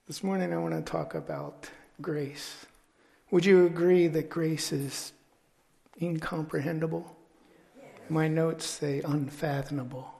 This morning I want to talk about grace. Would you agree that grace is incomprehensible? My notes say unfathomable.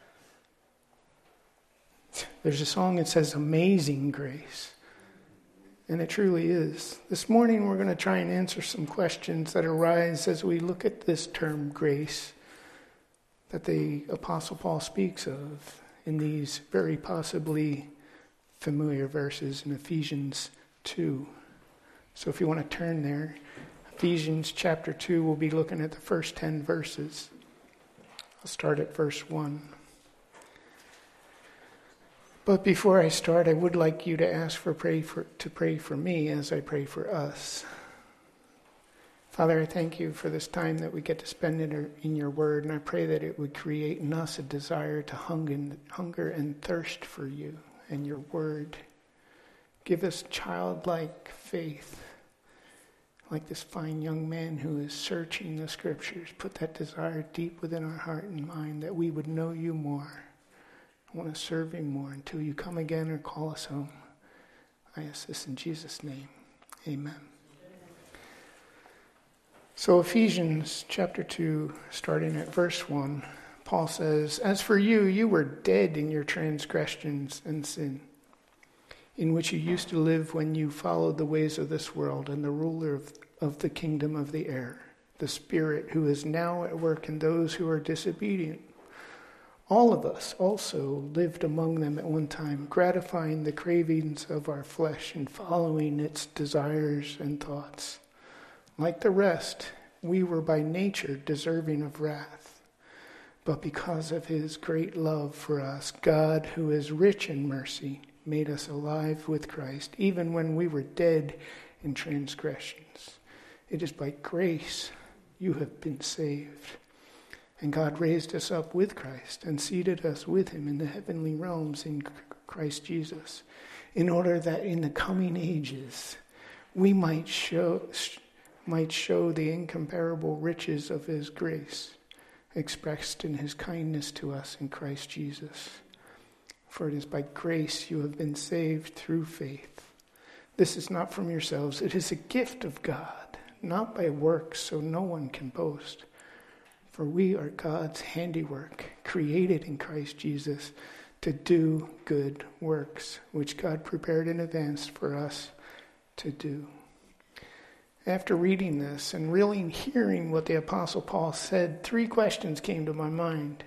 There's a song that says amazing grace, and it truly is. This morning we're going to try and answer some questions that arise as we look at this term grace that the Apostle Paul speaks of in these very possibly familiar verses in Ephesians 2. So if you want to turn there, Ephesians chapter 2, we'll be looking at the first 10 verses. I'll start at verse 1. But before I start, I would like you to pray for me as I pray for us. Father, I thank you for this time that we get to spend in your word, and I pray that it would create in us a desire to hunger and thirst for you and your word. Give us childlike faith, like this fine young man who is searching the scriptures. Put that desire deep within our heart and mind that we would know you more. I want to serve you more until you come again or call us home. I ask this in Jesus' name. Amen. So Ephesians chapter 2, starting at verse 1, Paul says, "As for you, you were dead in your transgressions and sin, in which you used to live when you followed the ways of this world and the ruler of the kingdom of the air, the Spirit who is now at work in those who are disobedient. All of us also lived among them at one time, gratifying the cravings of our flesh and following its desires and thoughts. Like the rest, we were by nature deserving of wrath. But because of his great love for us, God, who is rich in mercy, made us alive with Christ, even when we were dead in transgressions. It is by grace you have been saved. And God raised us up with Christ and seated us with him in the heavenly realms in Christ Jesus, in order that in the coming ages we might show the incomparable riches of his grace, expressed in his kindness to us in Christ Jesus. For it is by grace you have been saved through faith. This is not from yourselves, it is a gift of God, not by works, so no one can boast. For we are God's handiwork, created in Christ Jesus to do good works, which God prepared in advance for us to do." After reading this and really hearing what the Apostle Paul said, 3 questions came to my mind.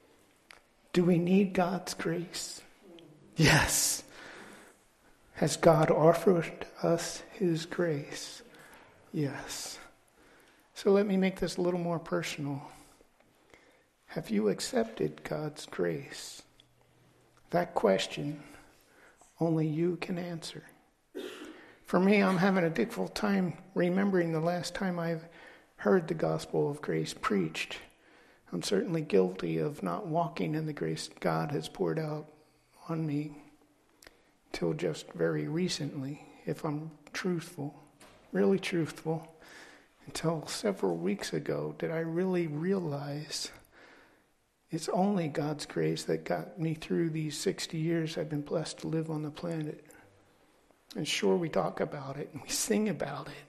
Do we need God's grace? Yes. Has God offered us his grace? Yes. So let me make this a little more personal. Have you accepted God's grace? That question only you can answer. For me, I'm having a difficult time remembering the last time I've heard the gospel of grace preached. I'm certainly guilty of not walking in the grace God has poured out on me till just very recently, if I'm truthful, really truthful. Until several weeks ago did I really realize it's only God's grace that got me through these 60 years I've been blessed to live on the planet. And sure, we talk about it and we sing about it.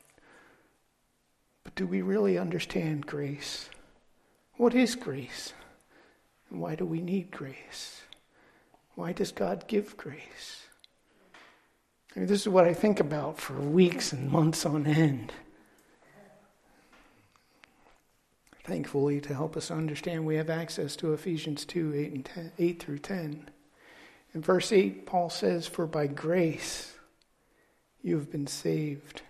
But do we really understand grace? What is grace? And why do we need grace? Why does God give grace? I mean, this is what I think about for weeks and months on end. Thankfully, to help us understand, we have access to Ephesians 2, 8 through 10. In verse 8, Paul says, "For by grace you have been saved."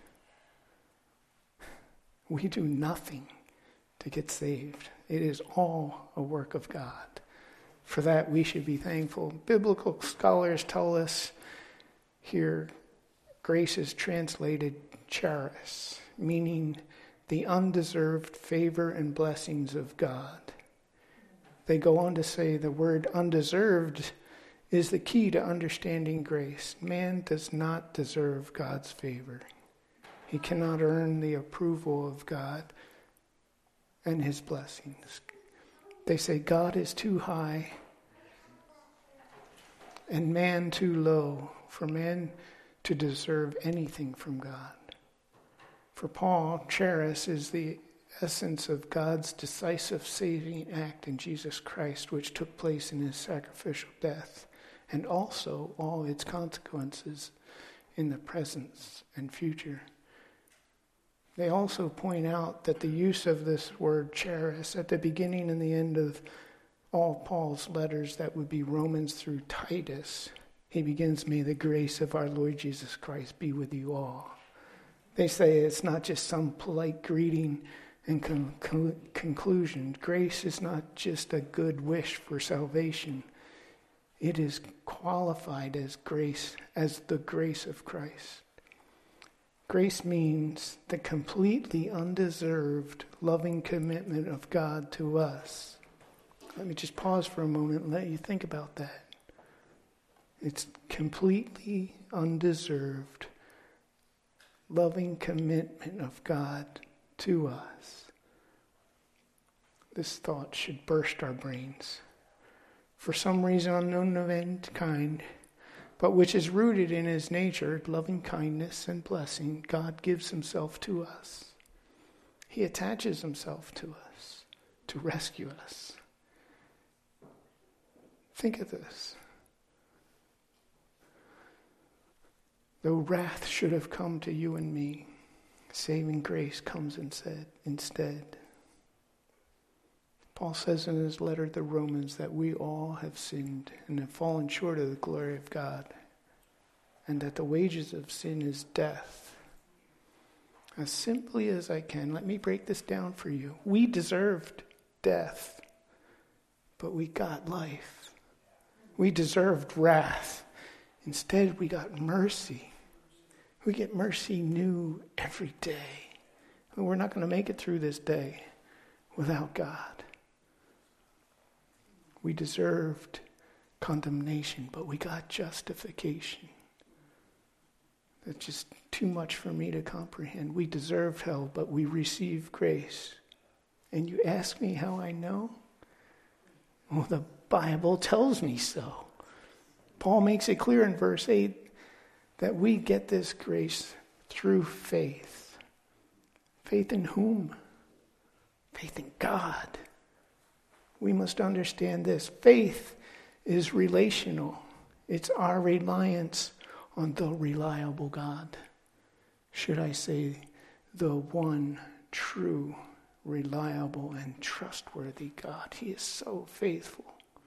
We do nothing to get saved. It is all a work of God. For that, we should be thankful. Biblical scholars tell us here, grace is translated charis, meaning the undeserved favor and blessings of God. They go on to say the word undeserved is the key to understanding grace. Man does not deserve God's favor. He cannot earn the approval of God and his blessings. They say God is too high and man too low for man to deserve anything from God. For Paul, charis is the essence of God's decisive saving act in Jesus Christ, which took place in his sacrificial death, and also all its consequences in the present and future. They also point out that the use of this word charis at the beginning and the end of all Paul's letters, that would be Romans through Titus, he begins, "May the grace of our Lord Jesus Christ be with you all." They say it's not just some polite greeting and conclusion. Grace is not just a good wish for salvation. It is qualified as grace, as the grace of Christ. Grace means the completely undeserved loving commitment of God to us. Let me just pause for a moment and let you think about that. It's completely undeserved loving commitment of God to us. This thought should burst our brains. For some reason unknown of any kind, but which is rooted in his nature, loving kindness and blessing, God gives himself to us. He attaches himself to us to rescue us. Think of this. Though wrath should have come to you and me, saving grace comes instead. Paul says in his letter to the Romans that we all have sinned and have fallen short of the glory of God, and that the wages of sin is death. As simply as I can, let me break this down for you. We deserved death, but we got life. We deserved wrath. Instead, we got mercy. We get mercy new every day. We're not going to make it through this day without God. We deserved condemnation, but we got justification. That's just too much for me to comprehend. We deserved hell, but we received grace. And you ask me how I know? Well, the Bible tells me so. Paul makes it clear in verse 8 that we get this grace through faith. Faith in whom? Faith in God. We must understand this. Faith is relational. It's our reliance on the reliable God. Should I say, the one true, reliable, and trustworthy God. He is so faithful.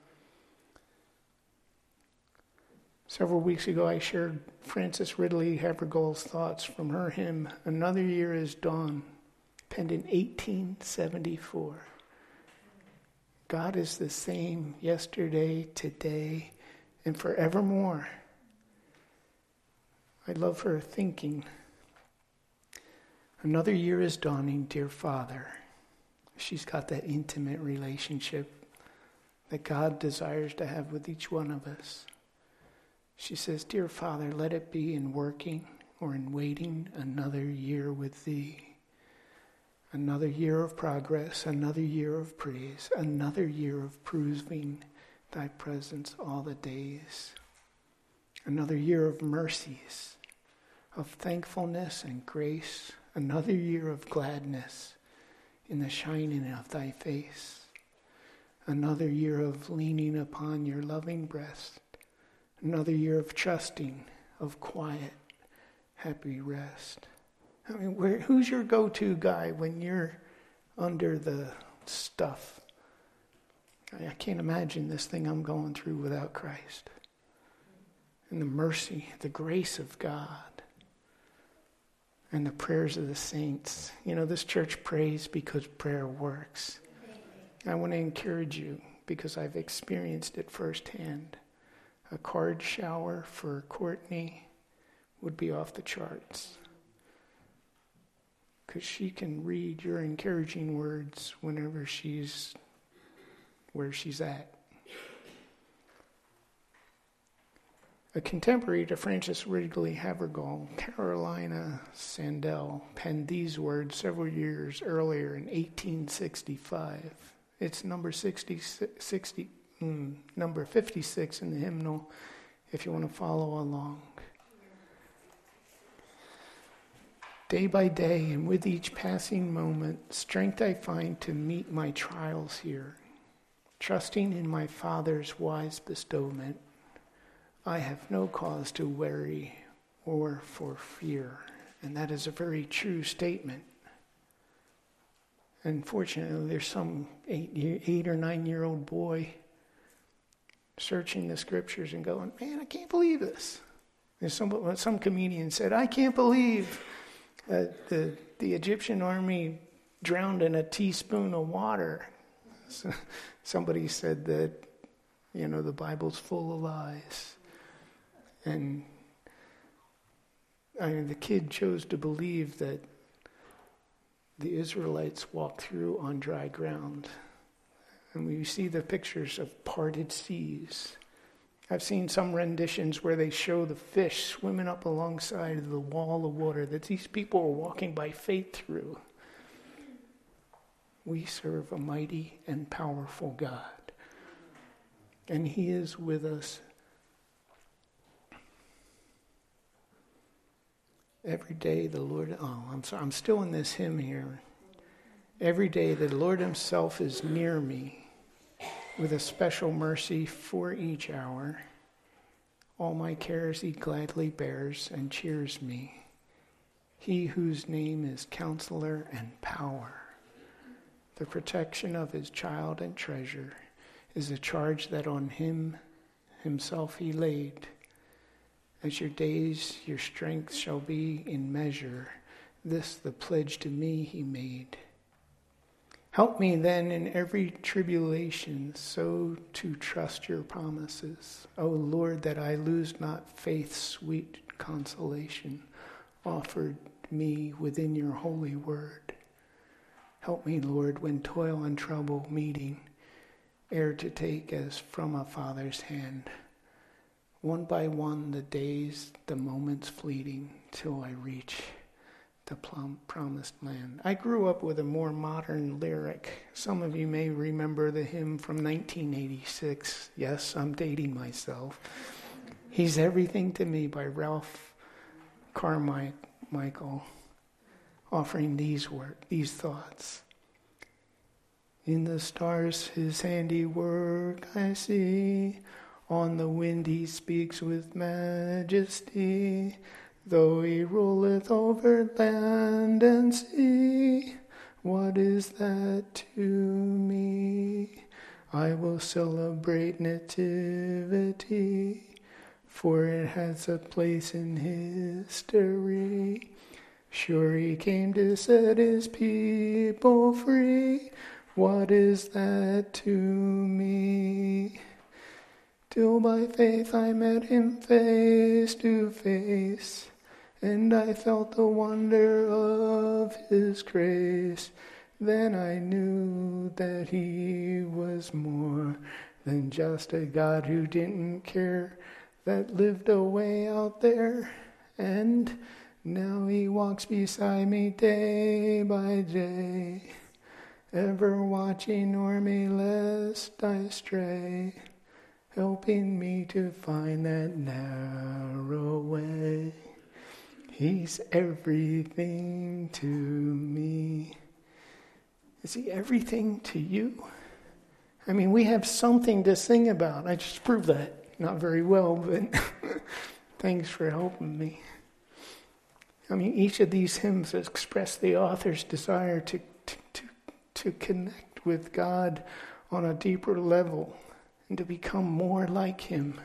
Several weeks ago, I shared Frances Ridley Havergal's thoughts from her hymn, "Another Year Is Dawn," penned in 1874. God is the same yesterday, today, and forevermore. I love her thinking. Another year is dawning, dear Father. She's got that intimate relationship that God desires to have with each one of us. She says, "Dear Father, let it be in working or in waiting another year with Thee. Another year of progress, another year of praise, another year of proving Thy presence all the days. Another year of mercies, of thankfulness and grace, another year of gladness in the shining of Thy face. Another year of leaning upon Your loving breast. Another year of trusting, of quiet, happy rest." I mean, who's your go-to guy when you're under the stuff? I can't imagine this thing I'm going through without Christ. And the mercy, the grace of God, and the prayers of the saints. You know, this church prays because prayer works. I want to encourage you because I've experienced it firsthand. A card shower for Courtney would be off the charts. Because she can read your encouraging words whenever she's where she's at. A contemporary to Frances Ridley Havergal, Carolina Sandell, penned these words several years earlier in 1865. It's number 56 in the hymnal, if you want to follow along. Day by day, and with each passing moment, strength I find to meet my trials here. Trusting in my Father's wise bestowment, I have no cause to worry or for fear. And that is a very true statement. Unfortunately, there's some 8 or 9-year-old boy searching the scriptures and going, man, I can't believe this. There's some comedian said, I can't believe the Egyptian army drowned in a teaspoon of water. So, somebody said that, the Bible's full of lies. And the kid chose to believe that the Israelites walked through on dry ground. And we see the pictures of parted seas. I've seen some renditions where they show the fish swimming up alongside of the wall of water that these people are walking by faith through. We serve a mighty and powerful God. And He is with us every day. The Lord, I'm still in this hymn here. Every day the Lord Himself is near me with a special mercy for each hour. All my cares He gladly bears and cheers me. He whose name is Counselor and Power. The protection of His child and treasure is a charge that on Him Himself He laid. As your days, your strength shall be in measure. This the pledge to me He made. Help me then in every tribulation so to trust your promises. O Lord, that I lose not faith's sweet consolation offered me within your holy word. Help me, Lord, when toil and trouble meeting, ere to take as from a father's hand. One by one the days, the moments fleeting, till I reach the promised land. I grew up with a more modern lyric. Some of you may remember the hymn from 1986. Yes, I'm dating myself. He's Everything to Me by Ralph Carmichael, offering these thoughts. In the stars His handiwork I see, on the wind He speaks with majesty. Though He ruleth over land and sea, what is that to me? I will celebrate nativity, for it has a place in history. Sure He came to set His people free. What is that to me? Till by faith I met Him face to face, and I felt the wonder of His grace. Then I knew that He was more than just a God who didn't care, that lived away out there. And now He walks beside me day by day, ever watching o'er me lest I stray, helping me to find that narrow way. He's everything to me. Is He everything to you? I mean, we have something to sing about. I just proved that. Not very well, but thanks for helping me. I mean, each of these hymns express the author's desire to connect with God on a deeper level and to become more like Him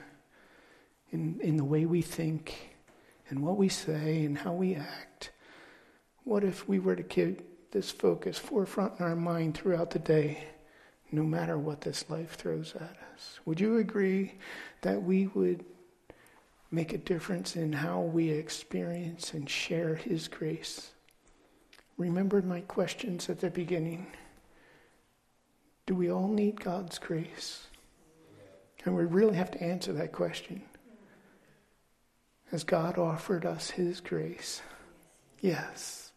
in the way we think and what we say and how we act. What if we were to keep this focus forefront in our mind throughout the day, no matter what this life throws at us? Would you agree that we would make a difference in how we experience and share His grace? Remember my questions at the beginning. Do we all need God's grace? And we really have to answer that question. Has God offered us His grace? Yes.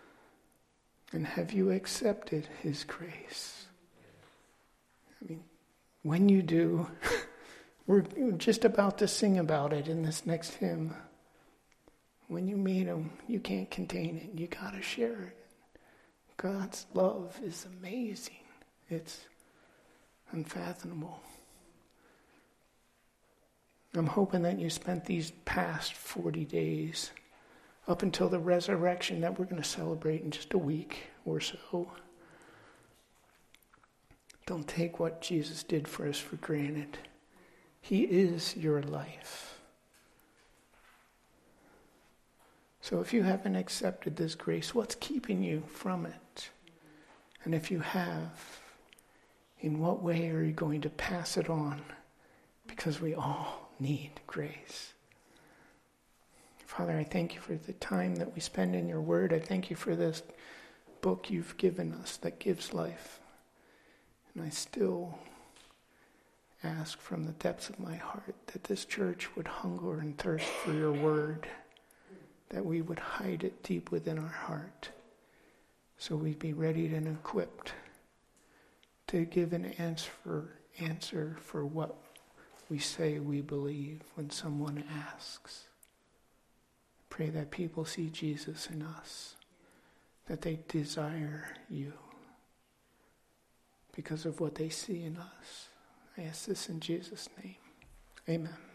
And have you accepted His grace? I mean, when you do, We're just about to sing about it in this next hymn. When you meet him, you can't contain it. You got to share it. God's love is amazing. It's unfathomable. I'm hoping that you spent these past 40 days up until the resurrection that we're going to celebrate in just a week or so. Don't take what Jesus did for us for granted. He is your life. So if you haven't accepted this grace, what's keeping you from it? And if you have, in what way are you going to pass it on? Because we all need grace. Father, I thank you for the time that we spend in your word. I thank you for this book you've given us that gives life. And I still ask from the depths of my heart that this church would hunger and thirst for your word, that we would hide it deep within our heart, so we'd be ready and equipped to give an answer for what we say we believe when someone asks. Pray that people see Jesus in us, that they desire you because of what they see in us. I ask this in Jesus' name. Amen.